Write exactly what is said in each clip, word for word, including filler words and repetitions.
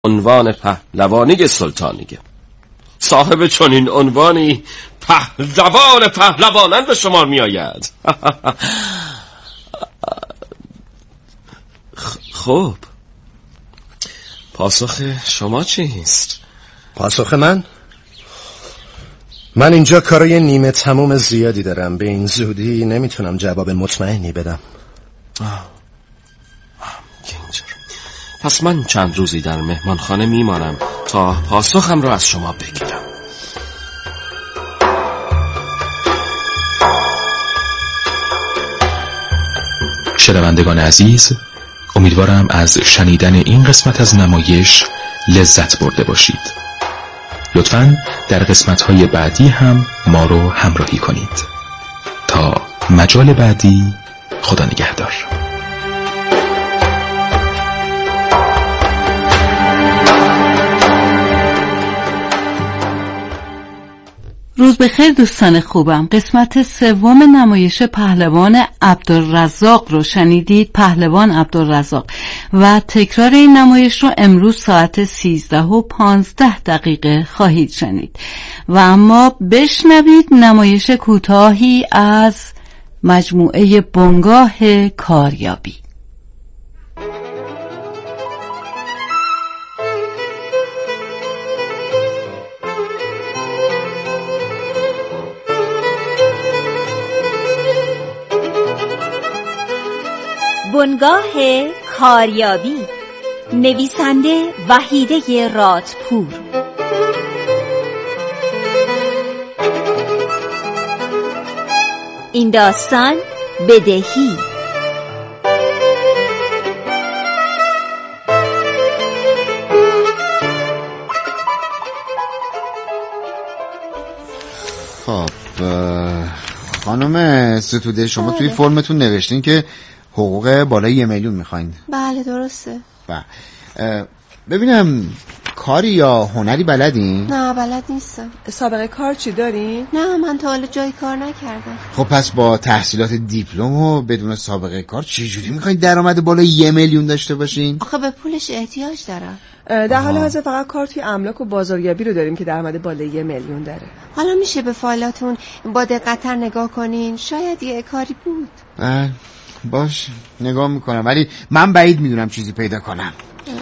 عنوان پهلوانی سلطانیه. صاحب چنین عنوانی پهلوان پهلوانان به شمار می آید. خب پاسخ شما چیست؟ پاسخ من؟ من اینجا کارای نیمه تموم زیادی دارم، به این زودی نمیتونم جواب مطمئنی بدم. آه. آه. اینجور. پس من چند روزی در مهمانخانه میمانم تا پاسخم را از شما بگیرم. شنوندگان عزیز، امیدوارم از شنیدن این قسمت از نمایش لذت برده باشید. لطفاً در قسمت‌های بعدی هم ما رو همراهی کنید. تا مجال بعدی، خدا نگهدار. روز بخیر دوستان خوبم. قسمت سوم نمایش پهلوان عبدالرزاق رو شنیدید. پهلوان عبدالرزاق و تکرار این نمایش رو امروز ساعت سیزده و پانزده دقیقه خواهید شنید. و اما بشنوید نمایش کوتاهی از مجموعه بنگاه کاریابی. بنگاه کاریابی، نویسنده وحیده رادپور. این داستان بدهی. خب خانم ستوده، شما توی فرمتون نوشتین که حقوق بالای یه میلیون میخواین. بله درسته. بله. ببینم کاری یا هنری بلدین؟ نه بلد نیستم. سابقه کار چی دارین؟ نه من تا حالا جای کار نکردم. خب پس با تحصیلات دیپلم و بدون سابقه کار چجوری میخواین درآمد بالای یه میلیون داشته باشین؟ آخه به پولش احتیاج دارم. در حال حاضر فقط کار توی املاک و بازاریابی رو داریم که درآمد بالای یه میلیون داره. حالا میشه به فایلاتون با دقت‌تر نگاه کنین؟ شاید یه کاری بود. بله باش نگاه میکنم، ولی من بعید میدونم چیزی پیدا کنم.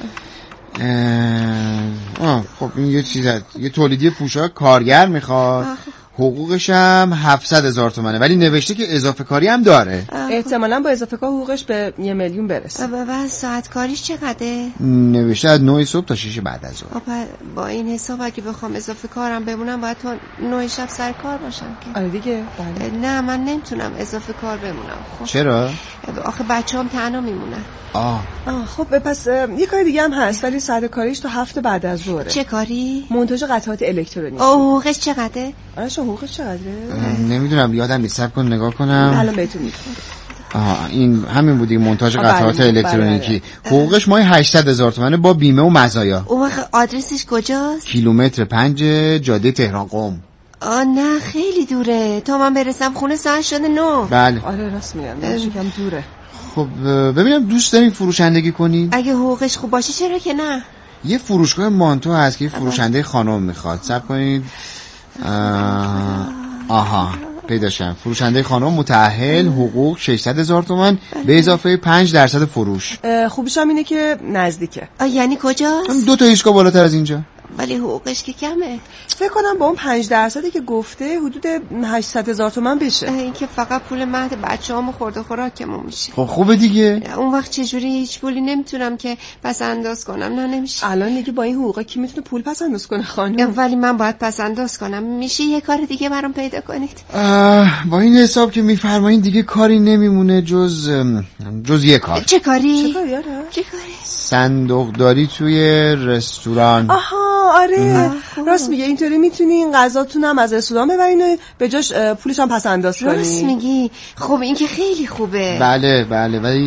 اه. آه خب این یه چیز هست. یه تولیدی پوشاک کارگر میخواد، حقوقش هم هفتصد هزار تومنه، ولی نوشته که اضافه کاری هم داره. احتمالاً با اضافه کار حقوقش به یه میلیون برسه. و ساعت کاریش چقدره؟ نوشته از نه صبح تا شش بعد از ظهر. با این حساب اگه بخوام اضافه کارم بمونم باید تا نه شب سر کار باشم که. آره دیگه. بله. نه من نمیتونم اضافه کار بمونم. خب چرا؟ آخه بچه‌ام تنها میمونن. آه. آه خب پس یه کار دیگه هم هست، ولی ساعت کاریش تا هفت بعد از ظهره. چه کاری؟ مونتاژ قطعات الکترونیکی. حقوقش چقدره؟ آره شو حقوقش چقدره؟ نمیدونم یادم نیست، صبر کن نگاه کنم. الان بهتون میگم. آها این همین بودی، مونتاژ قطعات الکترونیکی. حقوقش ماهی هشتصد هزار تومنه با بیمه و مزایا. اون آدرسش کجاست؟ کیلومتر پنج جاده تهران قم. آه نه خیلی دوره، تا من برسم خونه ساعت شده نو. بله آره راست میگم، یکم دوره. خب ببینم دوست دارین فروشندگی کنین؟ اگه حقوقش خوب باشه چرا که نه. یه فروشگاه مانتو هست که فروشنده خانم میخواد. صبر کنید. آه... آها پیداشم. فروشنده خانم متأهل، حقوق ششصد هزار تومان به اضافه پنج درصد فروش. خوبیش هم اینه که نزدیکه. یعنی کجاست؟ دو تا ایستگاه بالاتر از اینجا. ولی حقوقش که کمه. فکر کنم با اون پنج درصدی که گفته حدود هشتصد هزار تومان بشه. این که فقط پول مهد بچه‌هامو خورده خوراکمون میشه. خب خوبه دیگه. اون وقت چجوری هیچ پولی نمیتونم که پس انداز کنم؟ نه نمیشه. الان دیگه با این حقوقا کی میتونه پول پس انداز کنه خانم؟ ولی من باید پس انداز کنم. میشه یه کار دیگه برام پیدا کنید؟ با این حساب که میفرمایین دیگه کاری نمیمونه جز جز یه کار. چه کاری؟ چه کاری؟ چه کاری؟ صندوقداری توی رستوران. آها آره راست میگه. اینطوری میتونین غذاتون هم از رستوران ببرین و به جاش پولش هم پس انداز کنین. راست میگی. خب این که خیلی خوبه. بله بله ولی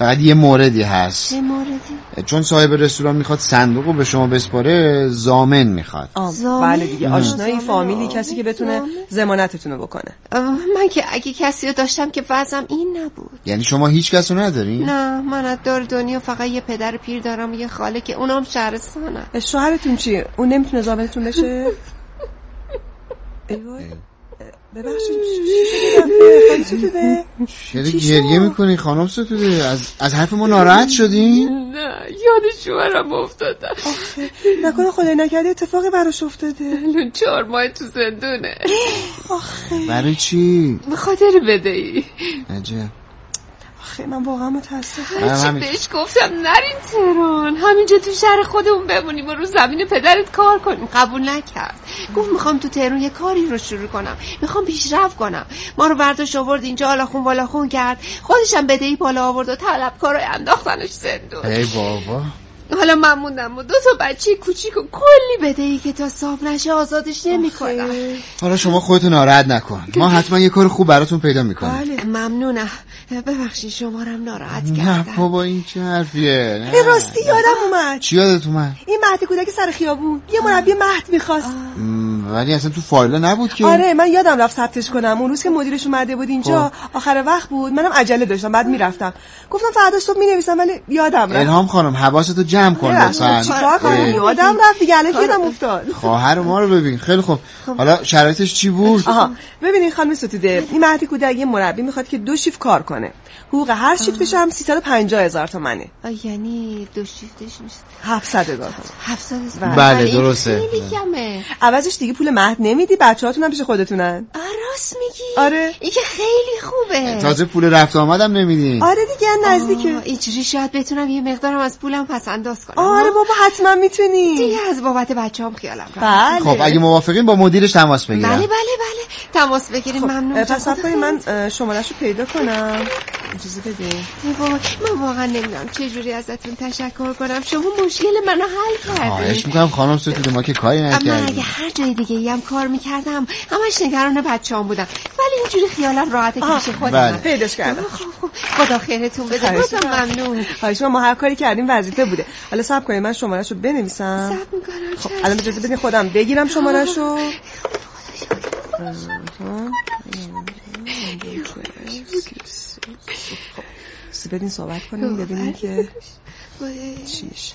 فقط یه موردی هست. چه موردی؟ چون صاحب رستوران میخواد صندوقو به شما بسپاره، ضامن میخواد. بله دیگه، آشنایی، فامیلی، کسی که بتونه ضمانتتون رو بکنه. من که اگه کسی رو داشتم که وضعم این نبود. یعنی شما هیچ کس رو ندارین؟ نه، من از دور دنیا فقط یه پدر پیر دارم، یه خاله که اونم شهرستانه. شوهرتون چی؟ اون نمیتونه ضامنتون بشه؟ ایوای ببخشید خانم ستوده، چرا گریه میکنی خانم ستوده؟ از از حرف ما ناراحت شدی؟ نه، یاد شوهرم افتادم. نکنه خدای نکرده اتفاقی براش افتاده؟ الان چهار ماه تو زندونه. آخه برای چی؟ به خاطر بدهی. عجب. آخه من واقعا متاسفم. هرچی بهش گفتم نرین تهران، همینجا تو شهر خودمون بمونیم و رو زمین پدرت کار کنیم، قبول نکرد. گفت میخوام تو تهران یه کاری رو شروع کنم، میخوام پیشرفت کنم. ما رو برداشت آورد اینجا، آلاخون بالاخون کرد، خودشم بدهی بالا آورد و طلبکارای انداختنش زندون. ای بابا. حالا من موندم و دو تا بچه کوچیک و کلی بدهی که تا صاف نشه آزادش نمیکنم. حالا شما خودتو ناراحت نکن، ما حتما یه کار خوب براتون پیدا میکنیم. بله ممنونم، ببخشید شمارم ناراحت کردم. نه بابا این چه حرفیه؟ این راستی یادم اومد. چی یادت اومد؟ این مهد کودک سر خیابون یه مربی مهد میخواست، ولی اصلا تو فایل نبود که. آره من یادم رفت ثبتش کنم. اون روز که مدیرش اومده بود اینجا خب. آخر وقت بود، منم عجله داشتم بعد میرفتم، گفتم فردا صبح مینویسم ولی یادم رفت. الهام خانم حواستو جمع کن لطفاً. چیکار کنم؟ یادم رفت دیگه، الان یادم افتاد. خواهر ما رو ببین. خیلی خوب، حالا شرایطش چی بود؟ آها ببینید خانم ستوده، این مهد کودک یه مربی میخواد که دو شیفت کار کنه، حقوق هر شیفتش هم سیصد و پنجاه هزار تومنه. یعنی دو شیفتش میشه هفتصد هزار تومان. هفتصد هزار. بله درسته. خیلی کمه. عوضش دیگه پول مهد نمیدی، بچه‌هاتون هم پیش خودتونن. راست میگی؟ آره این که خیلی خوبه. تازه پول رفت آمدم نمیدین. آره دیگه نزدیکه. اینجوری شاید بتونم یه مقدارم از پولم پس انداز کنم. آره بابا حتما میتونی. دیگه از بابت بچه‌ام خیالم بله. خب اگه موافقین با مدیرش تماس بگیرم. بله بله بله تماس بگیریم. خب. ممنون. پس صبر کنید من شماره‌شو پیدا کنم. اجازه بده. بابا من واقعا نمیدونم چه جوری ازتون تشکر کنم، شما مشکل منو حل کردید. خواهش می‌کنم خانم ستوده، ما که کاری نکردیم. اما اگه هر جای دیگه هم کار می‌کردم همش نگران بچه‌ام بودم، ولی اینجوری خیالم راحته که پیش خودم. بله. پیداش کردم. خدا خیرتون بده. بازم ممنون. خواهش ما هر کاری کردیم وظیفه بوده. حالا صبر کنید من شماره‌شو بنویسم. صبر می‌کنم. خب الان اجازه بدین خودم بگیرم شماره‌شو. خب بدین صحبت کنیم ببینیم که چی میشه.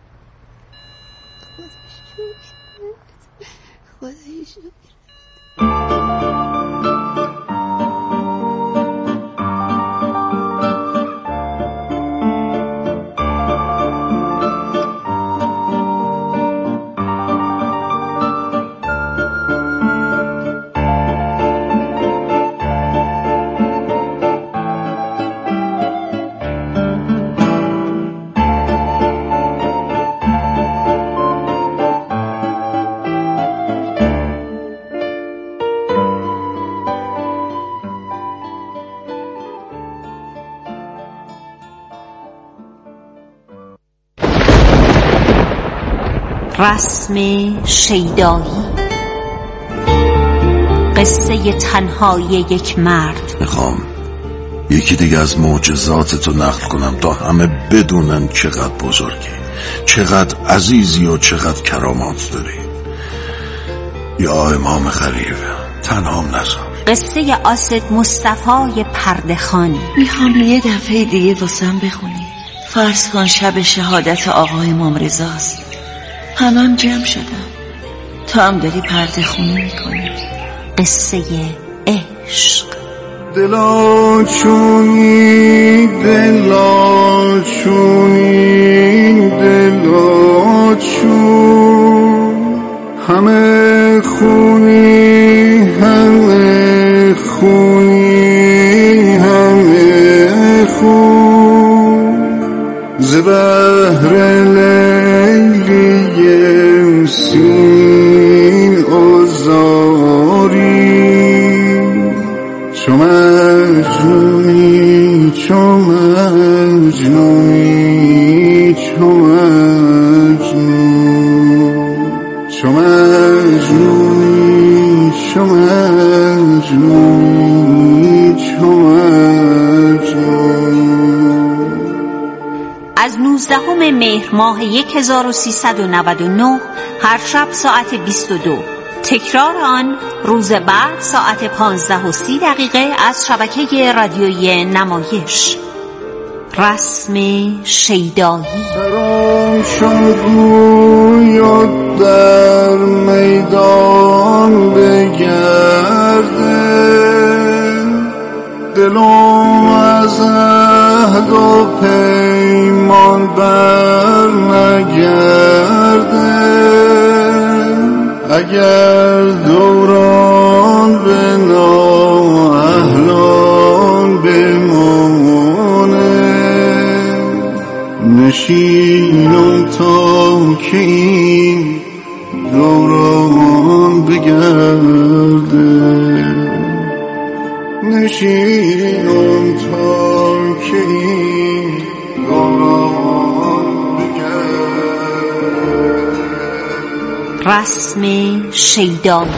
رسم شیدایی، قصه تنهایی یک مرد. میخوام یکی دیگه از معجزات تو نقل کنم تا همه بدونن چقدر بزرگی، چقدر عزیزی و چقدر کرامات داری. یا امام غریب تنهام نذار. قصه آسد مصطفی پردخانی. میخوام یه دفعه دیگه واسم بخونی. فرض کن شب شهادت آقا امام رضاست، همم جمع شدم، تو هم داری پرده خونی میکنی. قصه عشق. دلا چونی دلا چونی دلا چون، همه خونی همه خونی همه خون، ز بهر لیلی سین آزاری، چو مجنونی چو مجنونی چو مجنون، چو مجنونی چو مجنونی چو مجنون. مهر ماه هزار و سیصد و نود و نه هر شب ساعت بیست و دو. تکرار آن روز بعد ساعت پانزده و سی دقیقه از شبکه رادیویی نمایش. رسم شیدایی. سرم شد گوید در میدان بگرده، دلم از عهد و پیمان بر نگرده. اگر دوران به نااهلان بمانه، نشینم تا که این دوران بگرده. نشینم تا که این دوران بگرده. رسم شیدایی.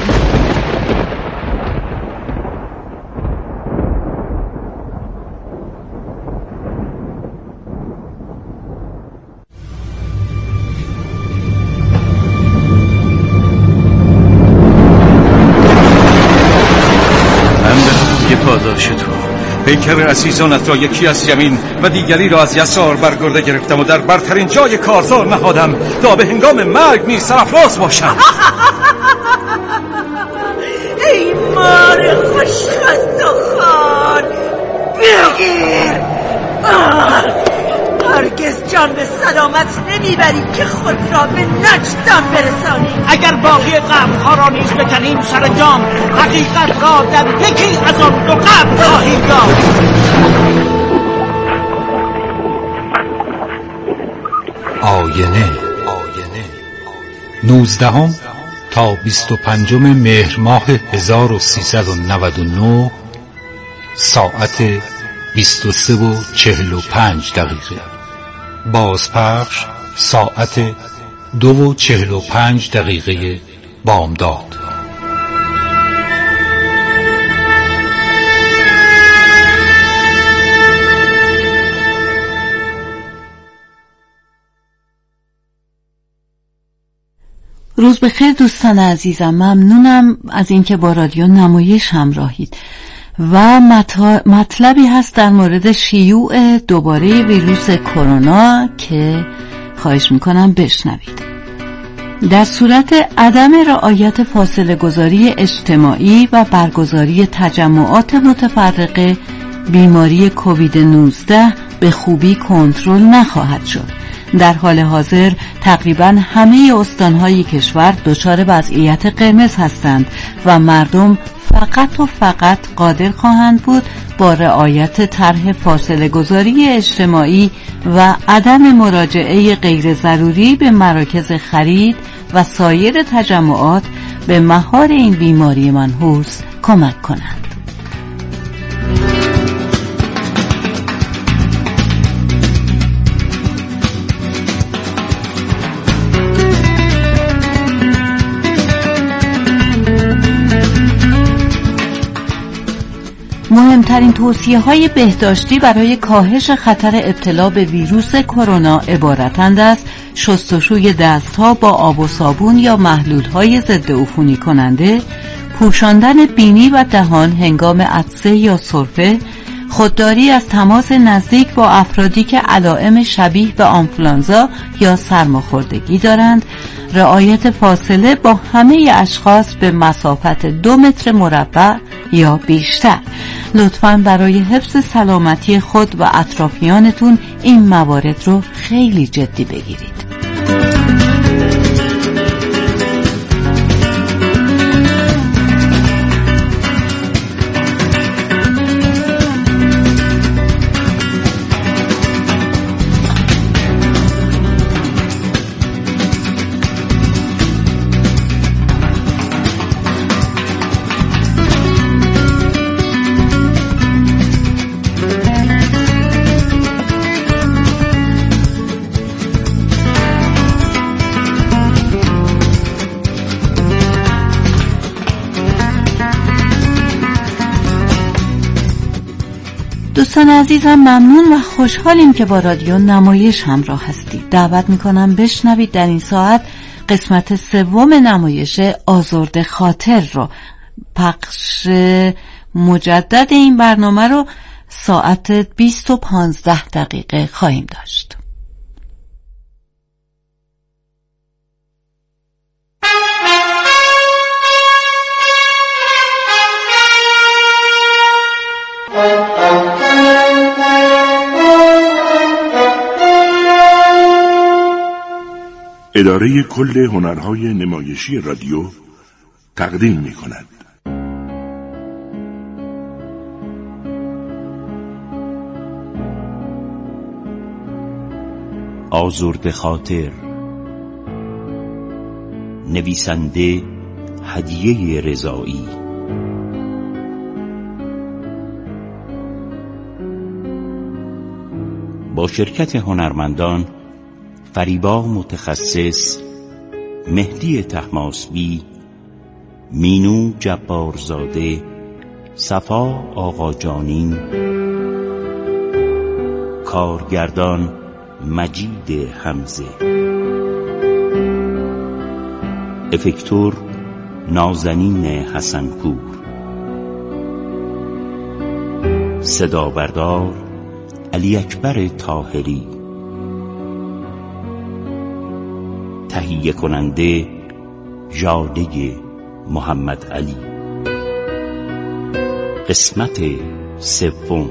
پاداش تو پیکر عزیزانت را یکی از یمین و دیگری را از یسار برگرده گرفتم و در برترین جای کارزار نهادم تا به هنگام مرگ نیز سرافراز باشم. ای مار خوشخست و خان، بگیر. هرگز جان به سلامت نمیبری که خود را به نجدم برسانی. اگر باقی قبرها را نیز بکنیم سر جام، حقیقت را در یکی از آن دو قبر خواهیم یافت. آینه نوزدهم تا بیست و پنجم مهر ماه هزار و سیصد و نود و نه ساعت بیست و سه و چهل و پنج دقیقه. بازپخش ساعت دو و چهل و پنج دقیقه بامداد. روز بخیر دوستان عزیزم، ممنونم از اینکه با رادیو نمایش همراهید و مطلبی هست در مورد شیوع دوباره ویروس کرونا که خواهش میکنم بشنوید. در صورت عدم رعایت فاصله گذاری اجتماعی و برگزاری تجمعات متفرقه، بیماری کووید نوزده به خوبی کنترل نخواهد شد. در حال حاضر تقریباً همه استانهای کشور دچار وضعیت قرمز هستند و مردم فقط و فقط قادر خواهند بود با رعایت طرح فاصله گذاری اجتماعی و عدم مراجعه غیر ضروری به مراکز خرید و سایر تجمعات به مهار این بیماری منحوس کمک کنند. مهمترین توصیه‌های بهداشتی برای کاهش خطر ابتلا به ویروس کرونا عبارتند از شستشوی دست‌ها با آب و صابون یا محلول‌های ضد عفونی کننده، پوشاندن بینی و دهان هنگام عطسه یا سرفه، خودداری از تماس نزدیک با افرادی که علائم شبیه به آنفولانزا یا سرماخوردگی دارند، رعایت فاصله با همه اشخاص به مسافت دو متر مربع یا بیشتر. لطفاً برای حفظ سلامتی خود و اطرافیانتون این موارد رو خیلی جدی بگیرید. دوستان عزیزم ممنون و خوشحالیم که با رادیو نمایش همراه هستید. دعوت میکنم بشنوید در این ساعت قسمت سوم نمایش آزرده خاطر رو. پخش مجدد این برنامه رو ساعت بیست و پانزده دقیقه خواهیم داشت. اداره کل هنرهای نمایشی رادیو تقدیم می کند. آزرده خاطر، نویسنده هدیه رضایی، با شرکت هنرمندان فریبا متخصص، مهدی طهماسبی، مینو جبارزاده، صفا آقاجانین، کارگردان مجید حمزه، افکتور نازنین حسنپور، صدا بردار علی اکبر طاهری، تهیه کننده ژاده محمد علی. قسمت سوم.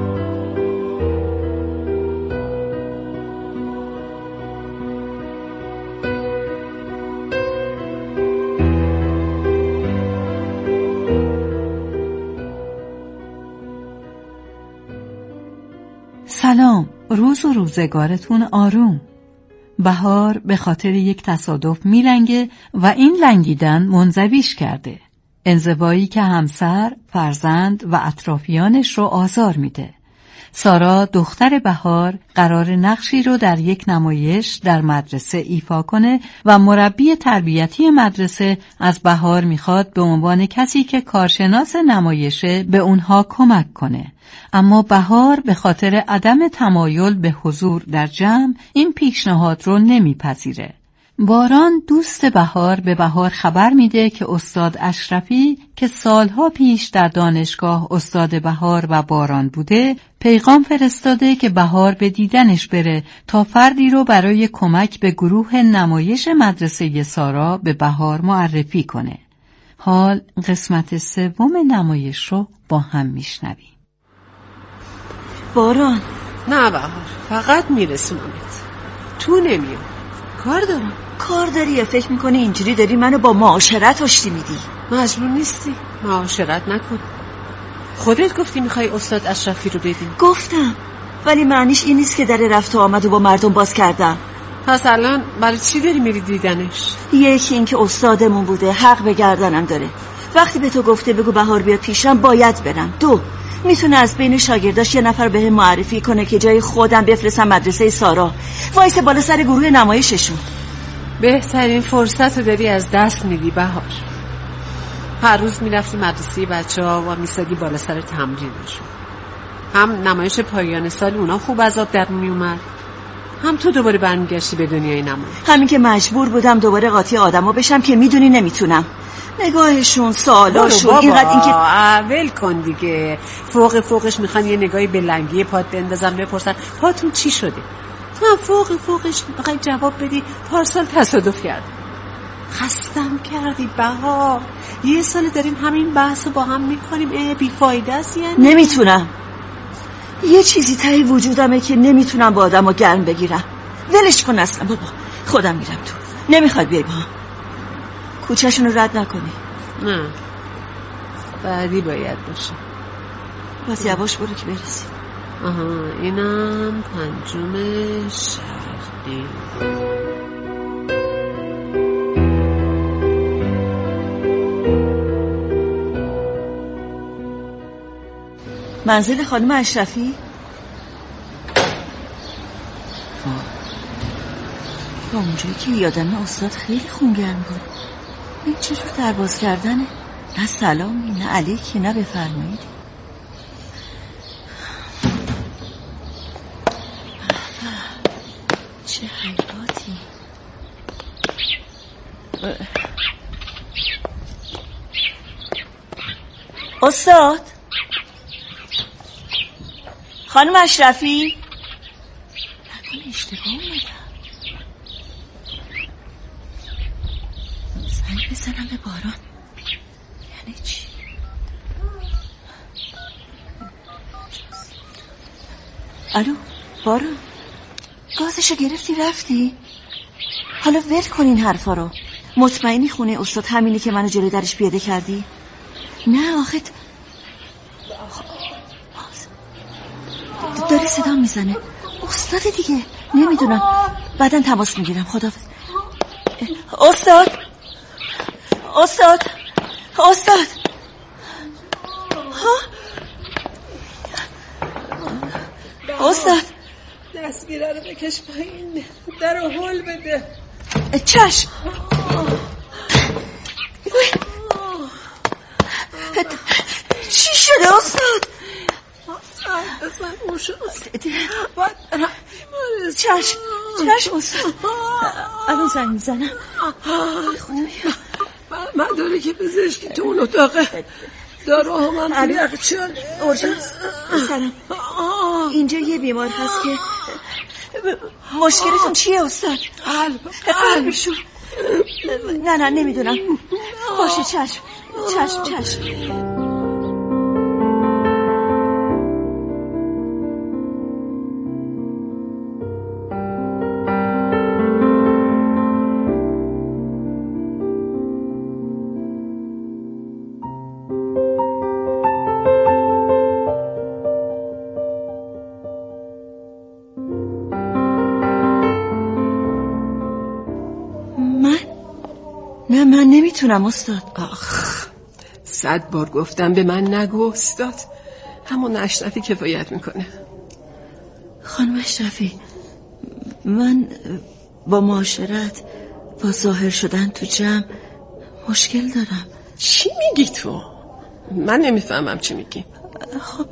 سلام، روز و روزگارتون آروم. بهار به خاطر یک تصادف میلنگه و این لنگیدن منزویش کرده. انزوایی که همسر، فرزند و اطرافیانش رو آزار میده. سارا دختر بهار قرار نقشی رو در یک نمایش در مدرسه ایفا کنه و مربی تربیتی مدرسه از بهار میخواد به عنوان کسی که کارشناس نمایشه به اونها کمک کنه. اما بهار به خاطر عدم تمایل به حضور در جمع این پیشنهاد رو نمیپذیره. باران دوست بهار به بهار خبر میده که استاد اشرفی که سالها پیش در دانشگاه استاد بهار و باران بوده پیغام فرستاده که بهار به دیدنش بره تا فردی رو برای کمک به گروه نمایش مدرسه سارا به بهار معرفی کنه. حال قسمت سوم نمایش رو با هم میشنویم. باران، نه بهار، فقط میرسونمت، تو نمیام، کار دارم. کار داری یا فکر میکنی اینجوری داری منو با معاشرت آشتی میدی؟ مجبور نیستی، معاشرت نکن. خودت گفتی میخوای استاد اشرفی رو ببینی. گفتم، ولی معنیش این نیست که در رفت و آمد و با مردم باز کردم. پس الان برای چی داری میری دیدنش؟ یکی این که استادمون بوده، حق به گردنم داره. وقتی به تو گفته بگو بهار بیاد پیشم باید برم. دو، میتونه از بین شاگرداش یه نفر بهم معرفی کنه که جای خودم بفرستم مدرسه سارا، وایس بالا سر گروه نمایششون. بهترین فرصت رو داری از دست میدی بهار. هر روز میرفتی مدرسه بچه ها و میسادی بالا سر تمرینشون. هم نمایش پایان سال اونا خوب از آب در میومد، هم تو دوباره برمیگشتی به دنیای نمایش. همین که مجبور بودم دوباره قاطی آدما بشم که میدونی نمیتونم. نگاهشون، سوالاشون، اینقدر اینکه اول کن دیگه. فوق فوقش میخوان یه نگاهی به لنگی پات بندازم بپرسن پاتون چی شده. تو هم فوق فوقش میخوای جواب بدی پارسال تصادف کرد. خستم کردی بهار. یه سال داریم همین بحثو با هم میکنیم، اه بیفایده است یعنی. نمیتونم. یه چیزی ته وجودمه که نمیتونم با آدمو گرم بگیرم. ولش کن اصلا بابا. خودم میرم تو. نمیخواد بیای با هم. کوچه‌شون رو رد نکنی. نه. بعدی باید باشه. بس یواش برو که برسی. آها، اینم پنجم شهری. منزل خانم اشرفی؟ با اونجایی که یادم استاد خیلی خونگرم بود. این چجور درباز کردنه؟ نه سلامی، نه علیکی، نه بفرمایید. چه حیاتی. استاد خانم اشرفی، نکنه اشتباه اومدم. زنگ بزنم به باران، یعنی چی؟ الو باران، گازشو گرفتی رفتی؟ حالا ول کن این حرفا رو. مطمئنی خونه استاد همینی که منو جلوی درش پیاده کردی؟ نه آخه داره صدا میزنه. استاد دیگه، نمیدونم، بعدن تماس میگیرم. خداحافظ. استاد استاد استاد ها؟ استاد دستگیره رو بکش پایین، در رو هل بده. چشم. چی شده استاد؟ اصلا اون شد. چشم چشم استاد، الان زنگ میزنم. من داره که پزشکی تو اون اتاقه، دارو هم هم یخچال اورژانس. سلام، اینجا یه بیمار هست که مشکلتون چیه استاد؟ قلب قلبشون. نه نه نمیدونم. باشه چشم چشم چشم. نه من نمیتونم استاد. آخ صد بار گفتم به من نگو استاد، همون اشرفی کفایت میکنه. خانم اشرفی، من با معاشرت، با ظاهر شدن تو جمع مشکل دارم. چی میگی تو؟ من نمیفهمم چی میگی. خب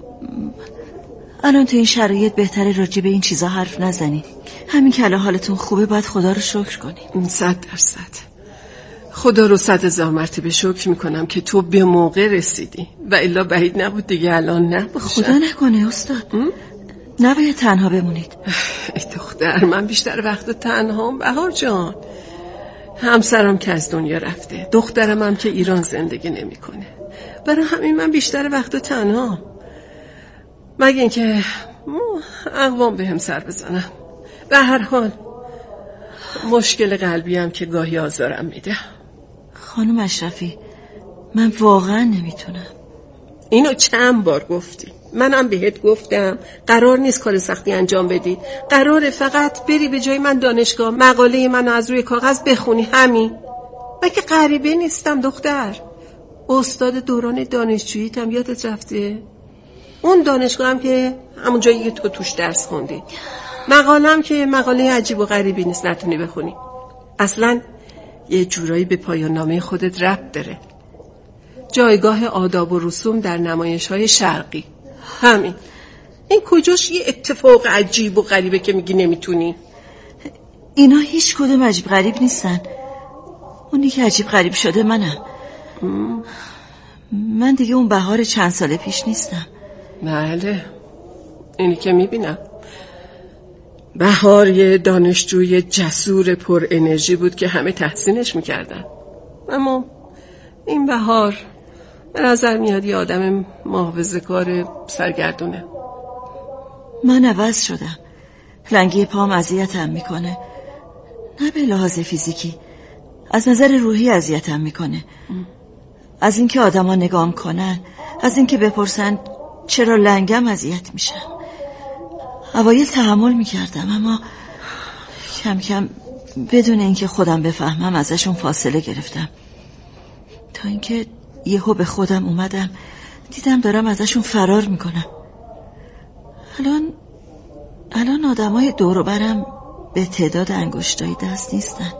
الان تو این شرایط بهتره راجع به این چیزا حرف نزنی. همین که الان حالتون خوبه باید خدا رو شکر کنی. صد درصد خدا رو صد هزار مرتبه شکر میکنم که تو به موقع رسیدی، و الا بعید نبود دیگه الان نباشه. خدا نکنه استاد. نباید تنها بمونید. ای دختر، من بیشتر وقت تنهام بهار جان. همسرم که از دنیا رفته، دخترم هم که ایران زندگی نمیکنه، برای همین من بیشتر وقت تنهام. مگه اینکه اقوام به هم سر بزنم. به هر حال مشکل قلبی هم که گاهی آزارم میده. خانم اشرفی، من واقعا نمیتونم. اینو چند بار گفتی، منم بهت گفتم قرار نیست کار سختی انجام بدی، قراره فقط بری به جای من دانشگاه، مقاله منو از روی کاغذ بخونی، همین. مگه غریبه نیستم دختر؟ استاد دوران دانشجوییت هم یادت رفته؟ اون دانشگاه هم که همون جایی که تو توش درس خوندی. مقاله هم که مقاله عجیب و غریبی نیست نتونی بخونی. اصلا یه جورایی به پایان نامه خودت ربط داره. جایگاه آداب و رسوم در نمایش‌های شرقی، همین. این کجاش یه اتفاق عجیب و غریبه که میگی نمیتونی؟ اینا هیچ کدوم عجیب غریب نیستن. اونی که عجیب غریب شده منم. م. من دیگه اون بهار چند سال پیش نیستم. بله، اینی که میبینم. بهار یه دانشجوی جسور پر انرژی بود که همه تحسینش میکردن، اما این بهار به نظر میاد یه آدم محافظه‌کار سرگردونه. من عوض شدم. لنگی پام اذیتم میکنه، نه به لحاظ فیزیکی، از نظر روحی اذیتم میکنه. از اینکه آدما نگام کنن، از اینکه بپرسن چرا لنگم اذیت میشم. اوایل تحمل میکردم، اما کم کم بدون اینکه خودم بفهمم ازشون فاصله گرفتم، تا اینکه یهو به خودم اومدم، دیدم دارم ازشون فرار میکنم. الان الان آدمای دور و برم به تعداد انگشتای دست نیستن.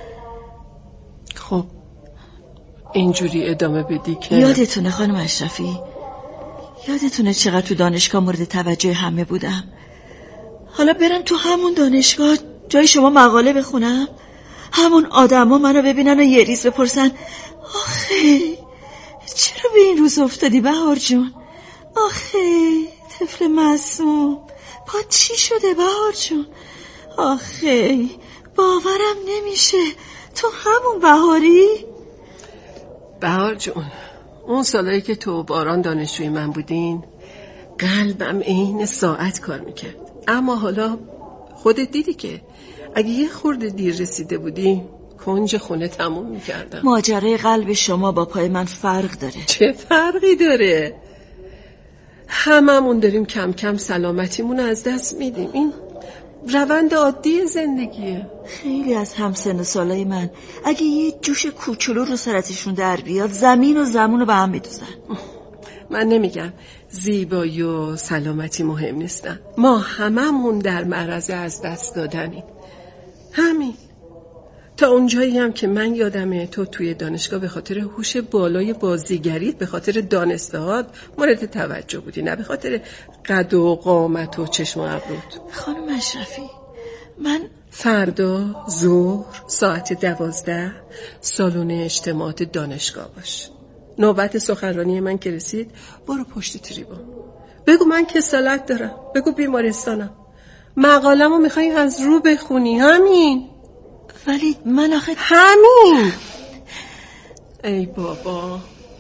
خب اینجوری ادامه بدی که یادتونه خانم اشرفی، یادتونه چقدر تو دانشگاه مورد توجه همه بودم؟ حالا برم تو همون دانشگاه جای شما مقاله بخونم؟ همون آدما منو ببینن و یه ریز بپرسن آخه چرا به این روز افتادی بهار جون؟ آخه طفل معصوم پا چی شده بهار جون؟ آخه باورم نمیشه تو همون بهاری؟ بهار جون، اون سالایی که تو و باران دانشجوی من بودین قلبم عین ساعت کار میکرد، اما حالا خودت دیدی که اگه یه خورده دیر رسیده بودی کنج خونه تموم میکردم. ماجرای قلب شما با پای من فرق داره. چه فرقی داره؟ هممون داریم کم کم سلامتیمون از دست میدیم. این روند عادی زندگیه. خیلی از همسن و سالای من اگه یه جوش کوچولو رو سرتشون در بیاد زمین و زمون رو به هم میدوزن. من نمیگم زیبایی و سلامتی مهم نیستن، ما هممون در معرض از دست دادنیم. همین تا اونجایی هم که من یادمه تو توی دانشگاه به خاطر هوش بالای بازیگریت، به خاطر دانستهات مورد توجه بودی، نه به خاطر قد و قامت و چشم و ابروت. خانم اشرفی، من فردا ظهر ساعت دوازده سالن اجتماعات دانشگاه باش. نوبت سخنرانی من که رسید برو پشت تریبون، بگو من کسالت دارم، بگو بیمارستانم، مقالمو میخوای از رو بخونی. همین. ولی من آخه همین. ای بابا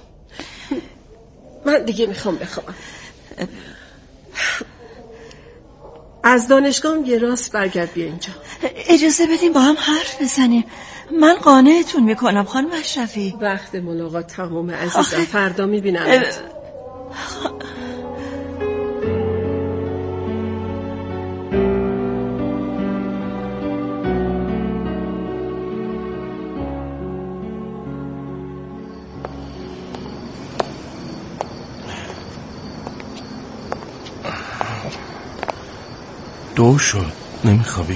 من دیگه میخوام بخوابم. از دانشگاهم یه راست برگرد بیا اینجا. اجازه بدیم با هم حرف بزنیم. من قانعتون میکنم خانم اشرفی. وقت ملاقات تمومه عزیزم. آخه... فردا میبینم. دو شد. نمیخوابی؟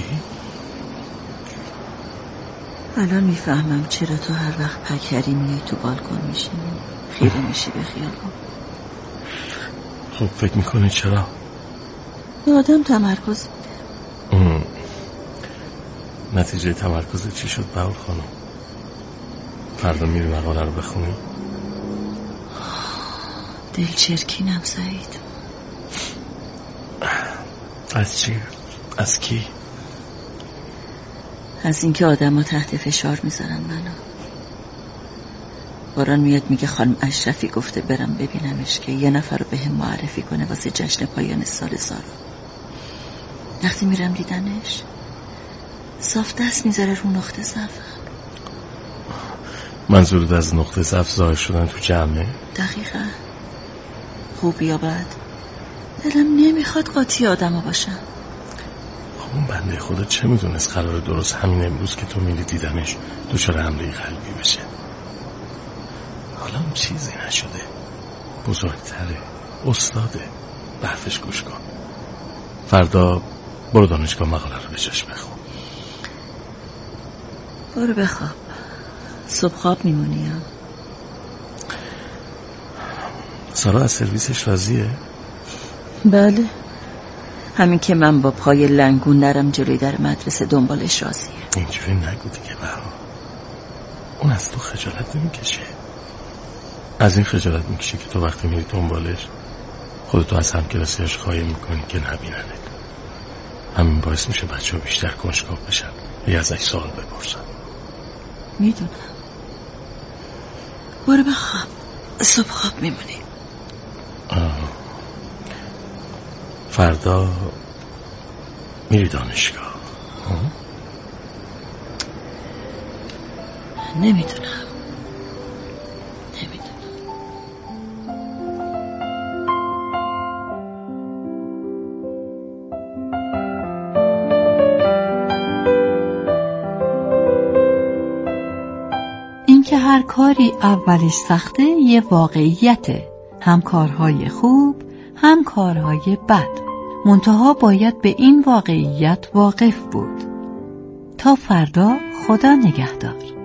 الان میفهمم چرا تو هر وقت پکری میای تو بالکن میشینی خیره میشی به خیابون. خب فکر میکنی چرا؟ به آدم تمرکز میده. نتیجه تمرکز چی شد بهار خانم؟ فردا میری مقاله رو بخونی؟ دلچرکینم سعید. از چی؟ از کی؟ از اینکه آدم ها تحت فشار میذارن منو. باران میاد میگه خانم اشرفی گفته برم ببینمش که یه نفر رو به هم معرفی کنه واسه جشن پایان سال زارا. وقتی میرم دیدنش صاف دست میذاره رو نقطه ضعف. منظورت از نقطه ضعف ظاهر شدن تو جمعه؟ دقیقا. خوب یا بد دلم نمیخواد قاطی آدم ها باشم. اون بنده خدا چه میدونست قرار درست همین امروز که تو میری دیدنش دچار حمله قلبی بشه؟ حالا اون چیزی نشده، بزرگتره، استاده، برفش گوش کن. فردا برو دانشگاه مقاله رو به جاش بخون. برو بخواب، صبح خواب میمونی ها؟ سارا از سرویسش راضیه؟ بله، همین که من با پای لنگون نرم جلوی در مدرسه دنبالش راضیه. اینجوری نگو دیگه بهار، اون از تو خجالت نمیکشه. از این خجالت میکشه که تو وقتی میری دنبالش خودتو از همکلاسیاش خواهی میکنی که نبیننه. همین باعث میشه بچه ها بیشتر کنجکاو بشن یا ازش سوال بپرسن. میدونم. برو بخواب، صبح خواب میمونی. فردا میری دانشگاه؟ نمیدونم. این که هر کاری اولش سخته یه واقعیته، هم کارهای خوب هم کارهای بد. منتها باید به این واقعیت واقف بود. تا فردا، خدا نگهدار.